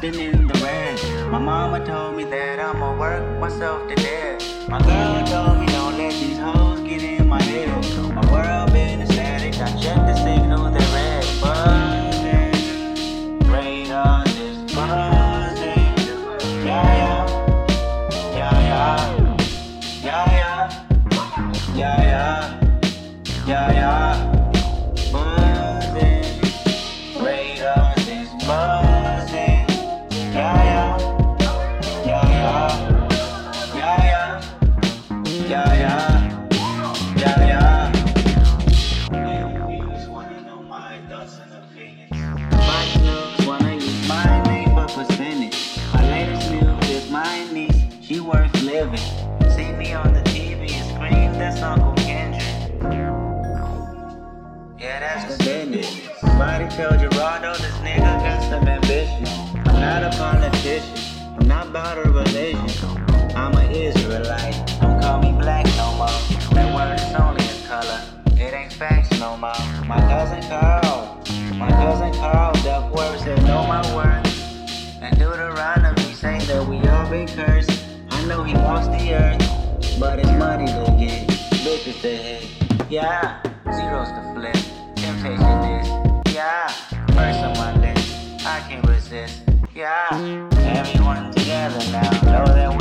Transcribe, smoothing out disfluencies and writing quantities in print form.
been in the red. My mama told me that I'ma work myself to death. My girl told me don't let these hoes get in my head. My world been static, I check the signal, they're red. Buzzing, radar is buzzing. Yeah, yeah, yeah, yeah, yeah, yeah, yeah, yeah, yeah. Buzzing, radar is buzzing. Yeah, yeah, yeah, yeah, yeah, yeah, yeah, yeah, yeah. Niggas wanna know my thoughts and opinions. My girls wanna use my name for percentage. My latest news is my niece, she worth living. See me on the TV and scream, that's Uncle Kendrick. Yeah, that's the business. Somebody tell Gerardo this nigga got some ambition. I'm not a politician, I'm not about a religion. I'm an Israelite, don't call me black no more. That word is only a color, it ain't facts no more. My cousin Carl, duck words that know my worth. And Deuteronomy say that we all been cursed. I know he wants the earth, but it's money to get, bitches to hit. Yeah, zeros to flip, temptation is, yeah, first on my list, I can't resist. Yeah, everyone together now, know that